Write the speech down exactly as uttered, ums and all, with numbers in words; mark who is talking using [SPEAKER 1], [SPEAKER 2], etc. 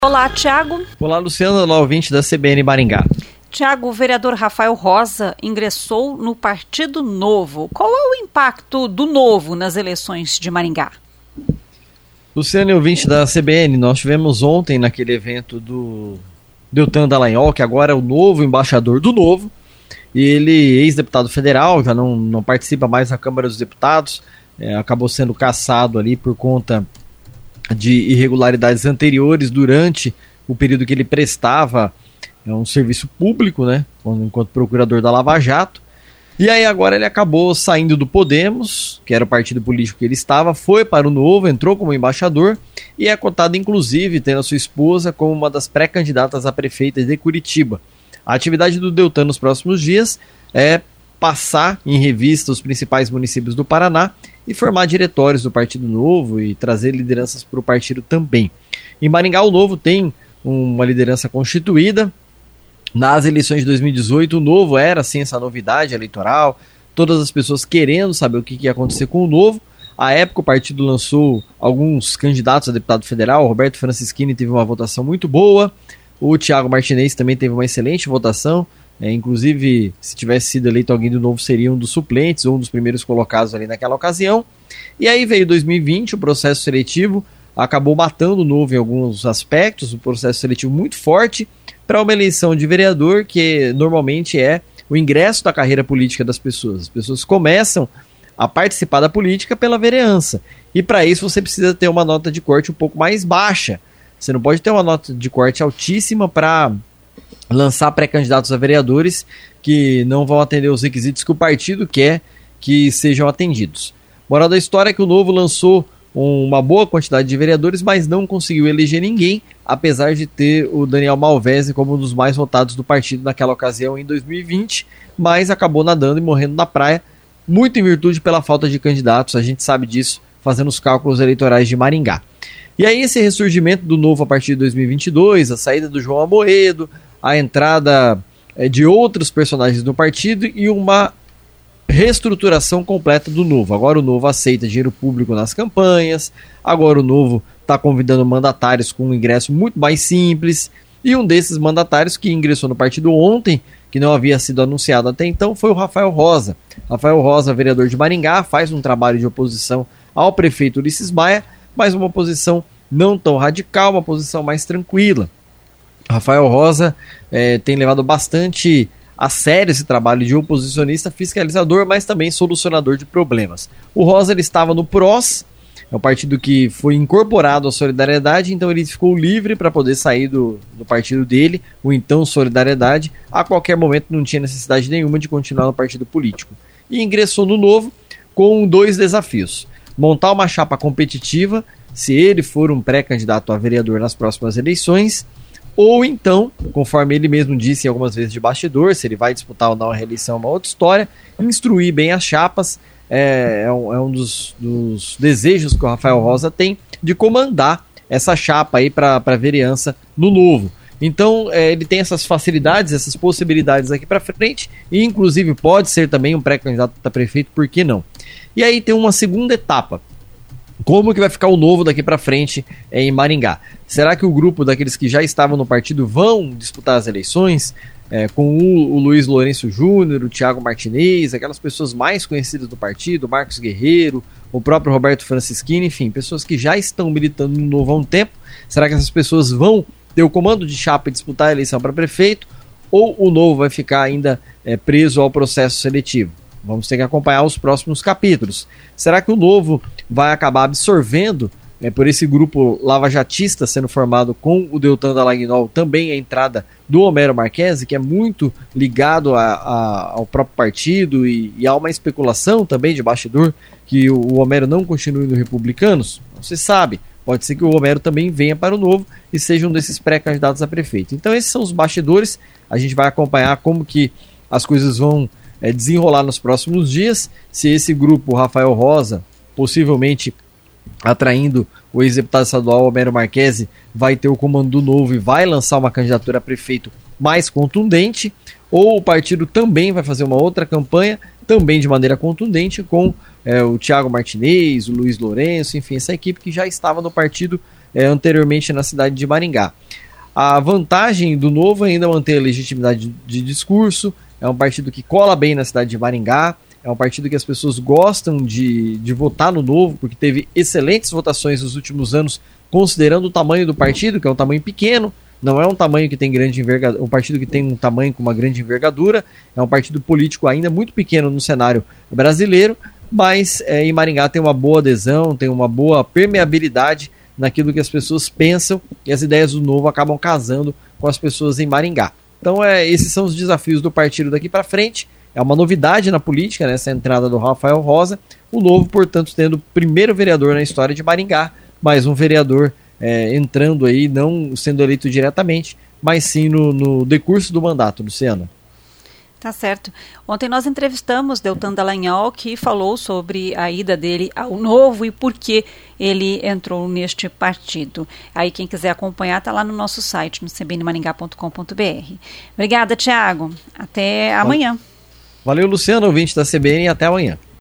[SPEAKER 1] Olá, Tiago.
[SPEAKER 2] Olá, Luciana, olá, ouvinte da C B N Maringá.
[SPEAKER 1] Tiago, o vereador Rafael Rosa ingressou no Partido Novo. Qual é o impacto do Novo nas eleições de Maringá?
[SPEAKER 2] Luciana e ouvinte da C B N, nós tivemos ontem naquele evento do Deltan Dallagnol, que agora é o novo embaixador do Novo, e ele, ex-deputado federal, já não, não participa mais da Câmara dos Deputados, é, acabou sendo cassado ali por conta de irregularidades anteriores durante o período que ele prestava é, um serviço público, né, enquanto procurador da Lava Jato. E aí agora ele acabou saindo do Podemos, que era o partido político que ele estava, foi para o Novo, entrou como embaixador e é cotado inclusive tendo a sua esposa como uma das pré-candidatas a prefeita de Curitiba. A atividade do Deltan nos próximos dias é passar em revista os principais municípios do Paraná e formar diretórios do Partido Novo e trazer lideranças para o partido também. Em Maringá, o Novo tem uma liderança constituída. Nas eleições de dois mil e dezoito, o Novo era, sim, essa novidade eleitoral, todas as pessoas querendo saber o que ia acontecer com o Novo. À época, o partido lançou alguns candidatos a deputado federal. O Roberto Francischini teve uma votação muito boa, o Thiago Martinez também teve uma excelente votação. É, inclusive, se tivesse sido eleito alguém do Novo, seria um dos suplentes ou um dos primeiros colocados ali naquela ocasião. E aí veio dois mil e vinte, o processo seletivo acabou matando o Novo em alguns aspectos, um processo seletivo muito forte para uma eleição de vereador, que normalmente é o ingresso da carreira política das pessoas. As pessoas começam a participar da política pela vereança, e para isso você precisa ter uma nota de corte um pouco mais baixa. Você não pode ter uma nota de corte altíssima para lançar pré-candidatos a vereadores que não vão atender os requisitos que o partido quer que sejam atendidos. Moral da história é que o Novo lançou uma boa quantidade de vereadores, mas não conseguiu eleger ninguém, apesar de ter o Daniel Malvese como um dos mais votados do partido naquela ocasião em dois mil e vinte, mas acabou nadando e morrendo na praia, muito em virtude pela falta de candidatos. A gente sabe disso fazendo os cálculos eleitorais de Maringá. E aí esse ressurgimento do Novo a partir de dois mil e vinte e dois, a saída do João Amoedo, a entrada é, de outros personagens do partido e uma reestruturação completa do Novo. Agora o Novo aceita dinheiro público nas campanhas, agora o Novo está convidando mandatários com um ingresso muito mais simples, e um desses mandatários que ingressou no partido ontem, que não havia sido anunciado até então, foi o Rafael Rosa. Rafael Rosa, vereador de Maringá, faz um trabalho de oposição ao prefeito Ulisses Maia, mas uma posição não tão radical, uma posição mais tranquila. Rafael Rosa eh, tem levado bastante a sério esse trabalho de oposicionista fiscalizador, mas também solucionador de problemas. O Rosa ele estava no P R O S, é um partido que foi incorporado à Solidariedade, então ele ficou livre para poder sair do, do partido dele, o então Solidariedade. A qualquer momento não tinha necessidade nenhuma de continuar no partido político. E ingressou no Novo com dois desafios: montar uma chapa competitiva, se ele for um pré-candidato a vereador nas próximas eleições, ou então, conforme ele mesmo disse algumas vezes de bastidor, se ele vai disputar ou não a reeleição é uma outra história, instruir bem as chapas. É, é um, é um dos, dos desejos que o Rafael Rosa tem, de comandar essa chapa aí para a vereança no Novo. Então é, ele tem essas facilidades, essas possibilidades aqui para frente, e inclusive pode ser também um pré-candidato a prefeito, por que não? E aí tem uma segunda etapa. Como que vai ficar o Novo daqui para frente em Maringá? Será que o grupo daqueles que já estavam no partido vão disputar as eleições? É, com o, o Luiz Lourenço Júnior, o Thiago Martinez, aquelas pessoas mais conhecidas do partido, Marcos Guerreiro, o próprio Roberto Francischini, enfim, pessoas que já estão militando no Novo há um tempo. Será que essas pessoas vão ter o comando de chapa e disputar a eleição para prefeito? Ou o Novo vai ficar ainda é, preso ao processo seletivo? Vamos ter que acompanhar os próximos capítulos. Será que o Novo vai acabar absorvendo, é, por esse grupo lavajatista sendo formado com o Deltan Dallagnol, também a entrada do Homero Marchese, que é muito ligado a, a, ao próprio partido, e, e há uma especulação também de bastidor que o, o Homero não continue no Republicanos? Não se sabe. Pode ser que o Homero também venha para o Novo e seja um desses pré-candidatos a prefeito. Então esses são os bastidores. A gente vai acompanhar como que as coisas vão é, desenrolar nos próximos dias. Se esse grupo, Rafael Rosa, possivelmente atraindo o ex-deputado estadual Homero Marchese, vai ter o comando do Novo e vai lançar uma candidatura a prefeito mais contundente, ou o partido também vai fazer uma outra campanha, também de maneira contundente, com é, o Thiago Martinez, o Luiz Lourenço, enfim, essa equipe que já estava no partido é, anteriormente na cidade de Maringá. A vantagem do Novo ainda é manter a legitimidade de, de discurso, é um partido que cola bem na cidade de Maringá, é um partido que as pessoas gostam de, de votar no Novo, porque teve excelentes votações nos últimos anos, considerando o tamanho do partido, que é um tamanho pequeno, não é um tamanho que tem grande envergadura, um partido que tem um tamanho com uma grande envergadura, é um partido político ainda muito pequeno no cenário brasileiro, mas é, em Maringá tem uma boa adesão, tem uma boa permeabilidade naquilo que as pessoas pensam, e as ideias do Novo acabam casando com as pessoas em Maringá. Então é, esses são os desafios do partido daqui para frente. É uma novidade na política, né, essa entrada do Rafael Rosa. O Novo, portanto, tendo o primeiro vereador na história de Maringá, mais um vereador é, entrando aí, não sendo eleito diretamente, mas sim no, no decurso do mandato, Luciana.
[SPEAKER 1] Tá certo. Ontem nós entrevistamos Deltan Dallagnol, que falou sobre a ida dele ao Novo e por que ele entrou neste partido. Aí quem quiser acompanhar está lá no nosso site, no c b n maringá ponto com ponto b r. Obrigada, Tiago. Até amanhã.
[SPEAKER 2] Valeu, Luciano, ouvinte da C B N, e até amanhã.